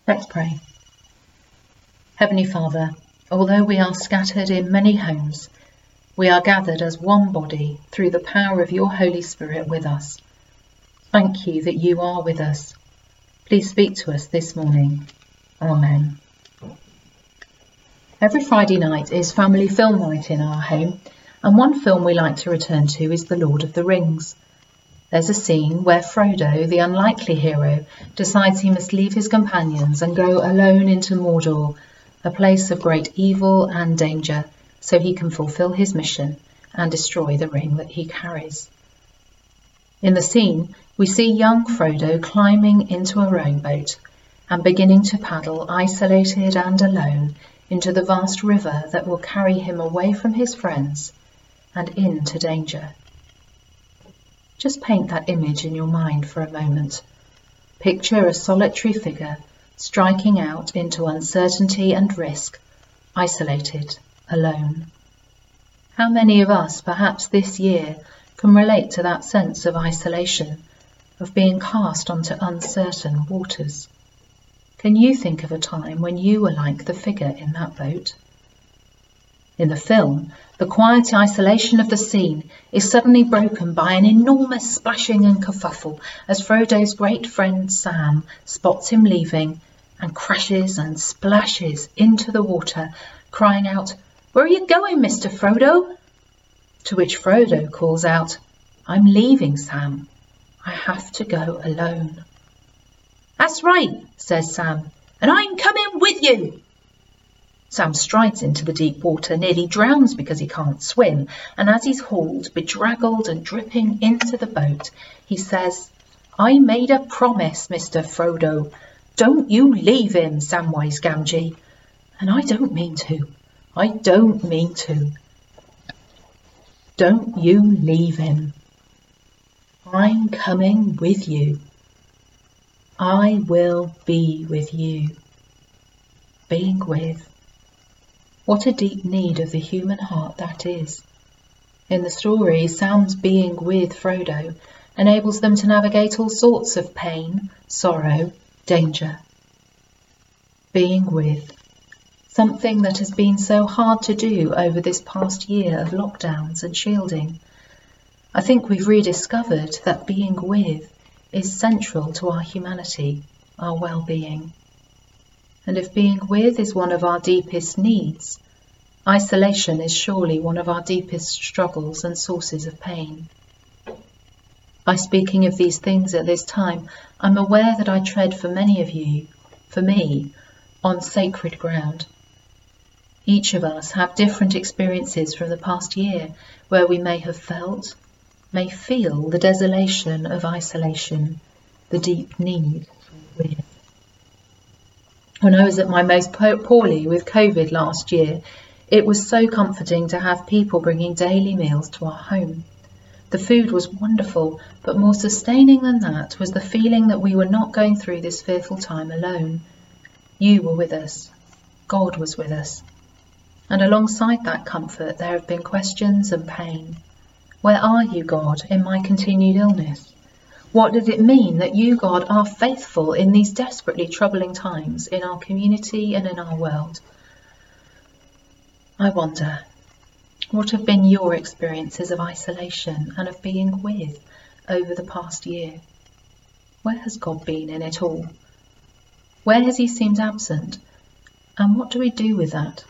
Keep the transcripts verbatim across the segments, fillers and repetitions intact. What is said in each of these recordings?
Let's pray. Heavenly Father, although we are scattered in many homes, we are gathered as one body through the power of your Holy Spirit with us. Thank you that you are with us. Please speak to us this morning. Amen. Every Friday night is family film night in our home, and one film we like to return to is The Lord of the Rings. There's a scene where Frodo, the unlikely hero, decides he must leave his companions and go alone into Mordor, a place of great evil and danger, so he can fulfill his mission and destroy the ring that he carries. In the scene, we see young Frodo climbing into a rowing boat and beginning to paddle, isolated and alone, into the vast river that will carry him away from his friends and into danger. Just paint that image in your mind for a moment. Picture a solitary figure striking out into uncertainty and risk, isolated, alone. How many of us, perhaps this year, can relate to that sense of isolation, of being cast onto uncertain waters? Can you think of a time when you were like the figure in that boat? In the film, the quiet isolation of the scene is suddenly broken by an enormous splashing and kerfuffle as Frodo's great friend Sam spots him leaving and crashes and splashes into the water, crying out, "Where are you going, Mister Frodo?" To which Frodo calls out, "I'm leaving, Sam. I have to go alone." "That's right," says Sam, "and I'm coming with you." Sam strides into the deep water, nearly drowns because he can't swim, and as he's hauled, bedraggled and dripping into the boat, he says, "I made a promise, Mister Frodo. Don't you leave him, Samwise Gamgee. And I don't mean to. I don't mean to. Don't you leave him. I'm coming with you. I will be with you." Being with. What a deep need of the human heart that is. In the story, Sam's being with Frodo enables them to navigate all sorts of pain, sorrow, danger. Being with. Something that has been so hard to do over this past year of lockdowns and shielding. I think we've rediscovered that being with is central to our humanity, our well-being. And if being with is one of our deepest needs, isolation is surely one of our deepest struggles and sources of pain. By speaking of these things at this time, I'm aware that I tread for many of you, for me, on sacred ground. Each of us have different experiences from the past year where we may have felt, may feel the desolation of isolation, the deep need for with. When I was at my most poorly with COVID last year, it was so comforting to have people bringing daily meals to our home. The food was wonderful, but more sustaining than that was the feeling that we were not going through this fearful time alone. You were with us. God was with us. And alongside that comfort, there have been questions and pain. Where are you, God, in my continued illness? What does it mean that you, God, are faithful in these desperately troubling times in our community and in our world? I wonder, what have been your experiences of isolation and of being with over the past year? Where has God been in it all? Where has he seemed absent? And what do we do with that?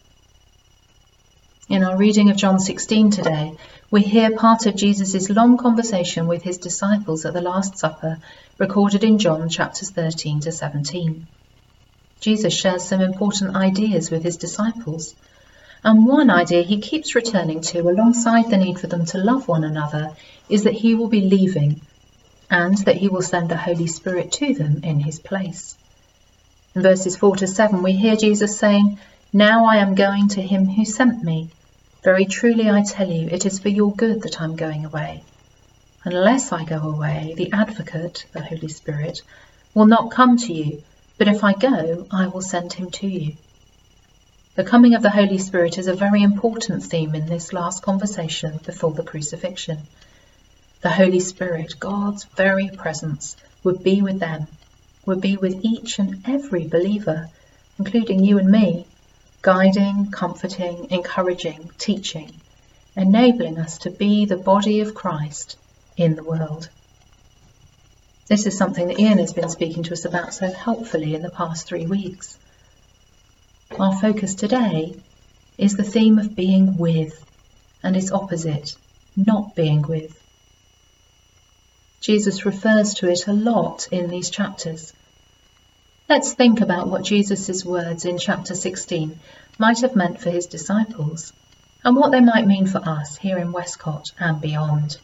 In our reading of John sixteen today, we hear part of Jesus' long conversation with his disciples at the Last Supper, recorded in John chapters thirteen to seventeen. Jesus shares some important ideas with his disciples, and one idea he keeps returning to alongside the need for them to love one another is that he will be leaving, and that he will send the Holy Spirit to them in his place. In verses four to seven, we hear Jesus saying, "Now I am going to him who sent me. Very truly I tell you, it is for your good that I'm going away. Unless I go away, the Advocate, the Holy Spirit, will not come to you, but if I go, I will send him to you." The coming of the Holy Spirit is a very important theme in this last conversation before the crucifixion. The Holy Spirit, God's very presence, would be with them, would be with each and every believer, including you and me, guiding, comforting, encouraging, teaching, enabling us to be the body of Christ in the world. This is something that Ian has been speaking to us about so helpfully in the past three weeks. Our focus today is the theme of being with, and its opposite, not being with. Jesus refers to it a lot in these chapters. Let's think about what Jesus' words in chapter sixteen might have meant for his disciples, and what they might mean for us here in Westcott and beyond.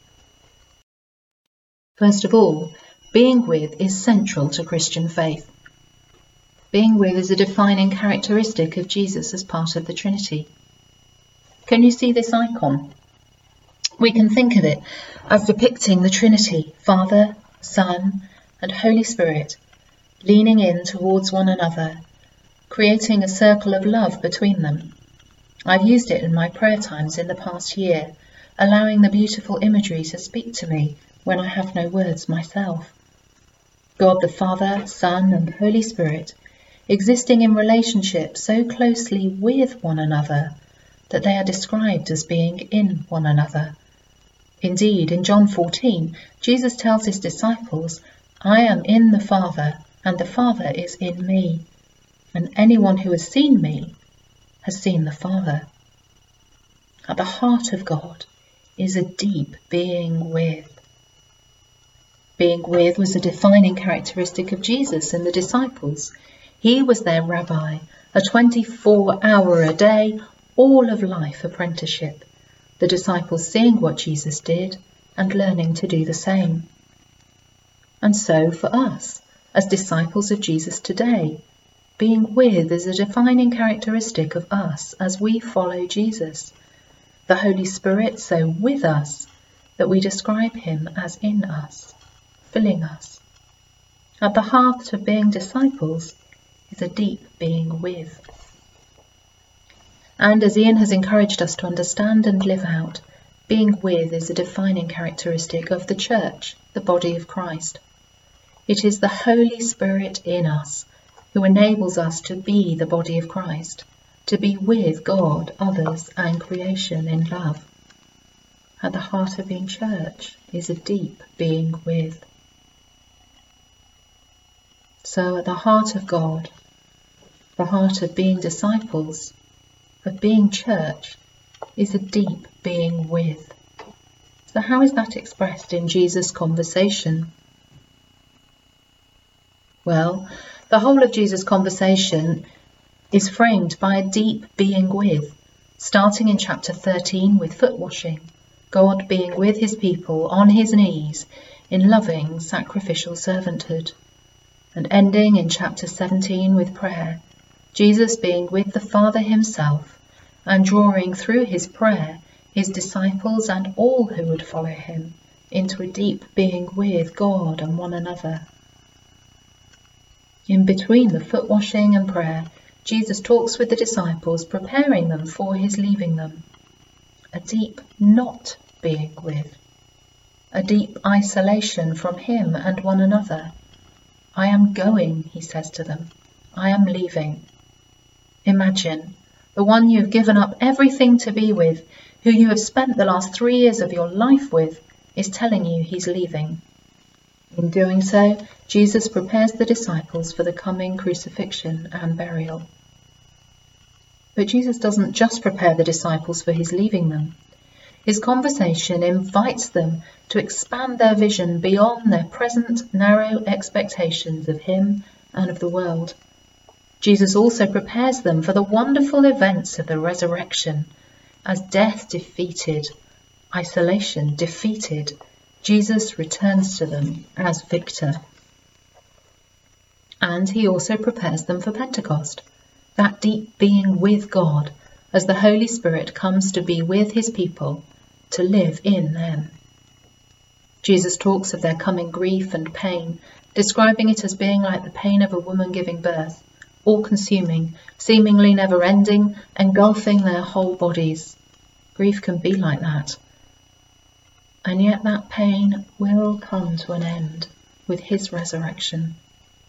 First of all, being with is central to Christian faith. Being with is a defining characteristic of Jesus as part of the Trinity. Can you see this icon? We can think of it as depicting the Trinity, Father, Son, and Holy Spirit, leaning in towards one another, creating a circle of love between them. I've used it in my prayer times in the past year, allowing the beautiful imagery to speak to me when I have no words myself. God the Father, Son, and Holy Spirit existing in relationship so closely with one another that they are described as being in one another. Indeed, in John fourteen, Jesus tells his disciples, "I am in the Father, and the Father is in me, and anyone who has seen me has seen the Father." At the heart of God is a deep being with. Being with was a defining characteristic of Jesus and the disciples. He was their rabbi, a twenty-four hour a day, all of life apprenticeship, the disciples seeing what Jesus did and learning to do the same. And so for us, as disciples of Jesus today, being with is a defining characteristic of us as we follow Jesus. The Holy Spirit so with us that we describe him as in us, filling us. At the heart of being disciples is a deep being with. And as Ian has encouraged us to understand and live out, being with is a defining characteristic of the church, the body of Christ. It is the Holy Spirit in us who enables us to be the body of Christ, to be with God, others, and creation in love. At the heart of being church is a deep being with. So at the heart of God, the heart of being disciples, of being church, is a deep being with. So how is that expressed in Jesus' conversation? Well, the whole of Jesus' conversation is framed by a deep being with, starting in chapter thirteen with foot washing, God being with his people on his knees in loving sacrificial servanthood, and ending in chapter seventeen with prayer, Jesus being with the Father himself and drawing through his prayer his disciples and all who would follow him into a deep being with God and one another. In between the foot washing and prayer, Jesus talks with the disciples, preparing them for his leaving them. A deep not being with, a deep isolation from him and one another. I am going, he says to them. I am leaving. Imagine the one you have given up everything to be with, who you have spent the last three years of your life with, is telling you he's leaving. In doing so, Jesus prepares the disciples for the coming crucifixion and burial. But Jesus doesn't just prepare the disciples for his leaving them. His conversation invites them to expand their vision beyond their present narrow expectations of him and of the world. Jesus also prepares them for the wonderful events of the resurrection. As death defeated, isolation defeated, Jesus returns to them as victor. And he also prepares them for Pentecost, that deep being with God, as the Holy Spirit comes to be with his people, to live in them. Jesus talks of their coming grief and pain, describing it as being like the pain of a woman giving birth, all-consuming, seemingly never-ending, engulfing their whole bodies. Grief can be like that. And yet that pain will come to an end with his resurrection.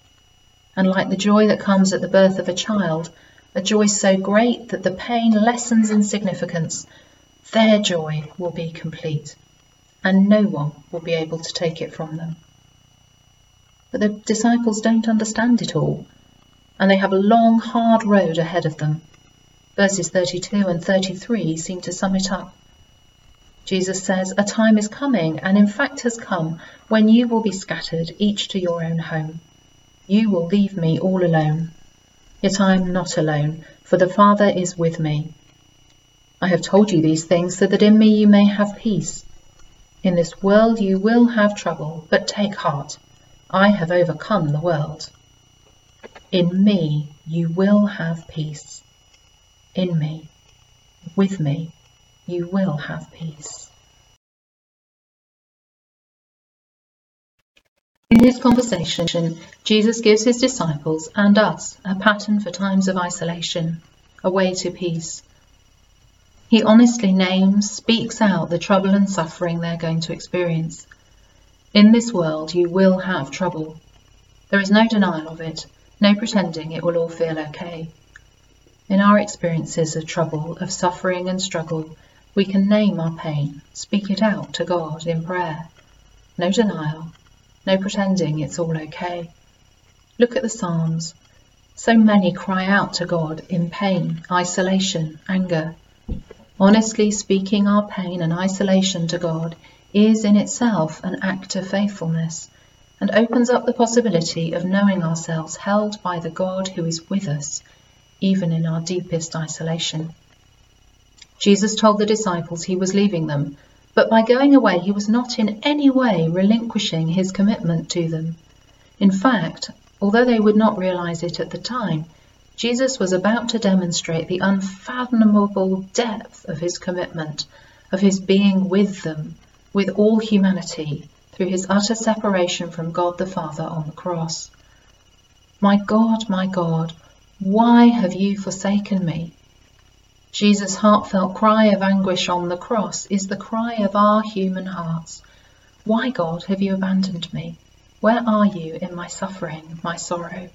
And like the joy that comes at the birth of a child, a joy so great that the pain lessens in significance, their joy will be complete, and no one will be able to take it from them. But the disciples don't understand it all, and they have a long, hard road ahead of them. Verses thirty-two and thirty-three seem to sum it up. Jesus says, "A time is coming, and in fact has come, when you will be scattered, each to your own home. You will leave me all alone. Yet I am not alone, for the Father is with me. I have told you these things so that in me you may have peace. In this world you will have trouble, but take heart. I have overcome the world. In me you will have peace. In me, with me, you will have peace." In his conversation, Jesus gives his disciples and us a pattern for times of isolation, a way to peace. He honestly names, speaks out the trouble and suffering they're going to experience. In this world you will have trouble. There is no denial of it, no pretending it will all feel okay. In our experiences of trouble, of suffering and struggle, we can name our pain, speak it out to God in prayer. No denial, no pretending it's all okay. Look at the Psalms. So many cry out to God in pain, isolation, anger. Honestly speaking our pain and isolation to God is in itself an act of faithfulness, and opens up the possibility of knowing ourselves held by the God who is with us, even in our deepest isolation. Jesus told the disciples he was leaving them, but by going away he was not in any way relinquishing his commitment to them. In fact, although they would not realize it at the time, Jesus was about to demonstrate the unfathomable depth of his commitment, of his being with them, with all humanity, through his utter separation from God the Father on the cross. "My God, my God, why have you forsaken me?" Jesus' heartfelt cry of anguish on the cross is the cry of our human hearts. Why, God, have you abandoned me? Where are you in my suffering, my sorrow?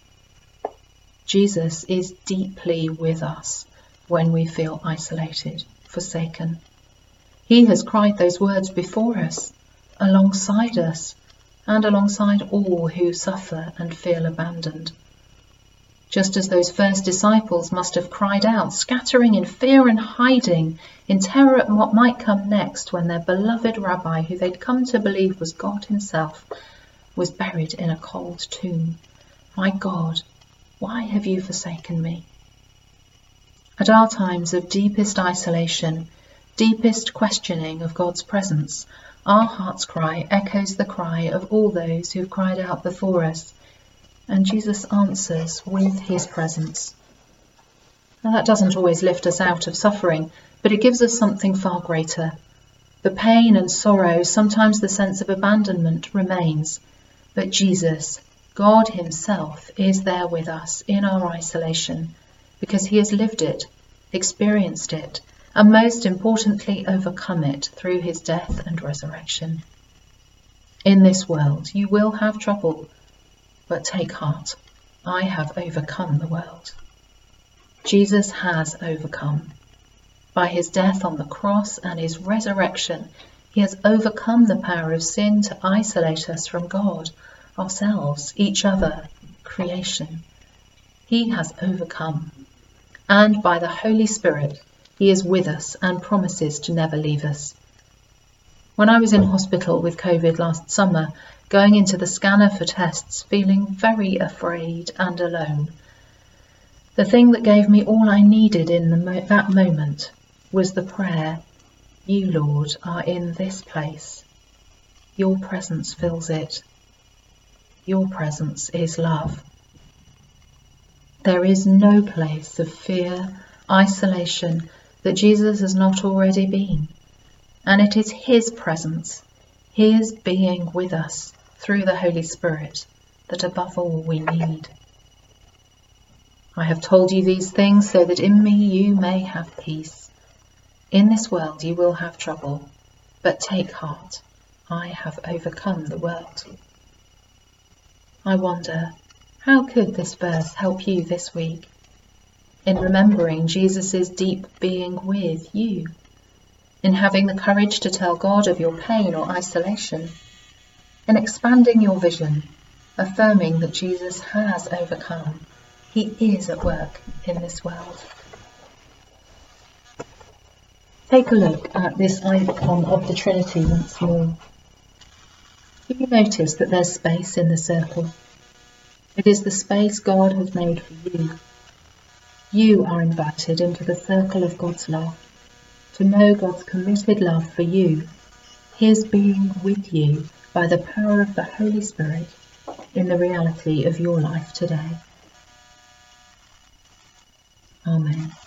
Jesus is deeply with us when we feel isolated, forsaken. He has cried those words before us, alongside us, and alongside all who suffer and feel abandoned. Just as those first disciples must have cried out, scattering in fear and hiding, in terror at what might come next when their beloved rabbi, who they'd come to believe was God himself, was buried in a cold tomb. "My God, why have you forsaken me?" At our times of deepest isolation, deepest questioning of God's presence, our heart's cry echoes the cry of all those who've cried out before us, and Jesus answers with his presence. Now, that doesn't always lift us out of suffering, but it gives us something far greater. The pain and sorrow, sometimes the sense of abandonment, remains, but Jesus, God himself, is there with us in our isolation, because he has lived it, experienced it, and most importantly overcome it through his death and resurrection. In this world you will have trouble, but take heart, I have overcome the world. Jesus has overcome. By his death on the cross and his resurrection, he has overcome the power of sin to isolate us from God, ourselves, each other, creation. He has overcome, and by the Holy Spirit, he is with us and promises to never leave us. When I was in hospital with COVID last summer, going into the scanner for tests, feeling very afraid and alone, the thing that gave me all I needed in the mo- that moment was the prayer, "You, Lord, are in this place. Your presence fills it. Your presence is love." There is no place of fear, isolation that Jesus has not already been, and it is his presence, his being with us through the Holy Spirit, that above all we need. "I have told you these things so that in me you may have peace. In this world you will have trouble, but take heart, I have overcome the world." I wonder, How could this verse help you this week? In remembering Jesus' deep being with you, in having the courage to tell God of your pain or isolation, in expanding your vision, affirming that Jesus has overcome. He is at work in this world. Take a look at this icon of the Trinity once more. Do you notice that there's space in the circle? It is the space God has made for you. You are invited into the circle of God's love, to know God's committed love for you, His being with you by the power of the Holy Spirit in the reality of your life today. Amen.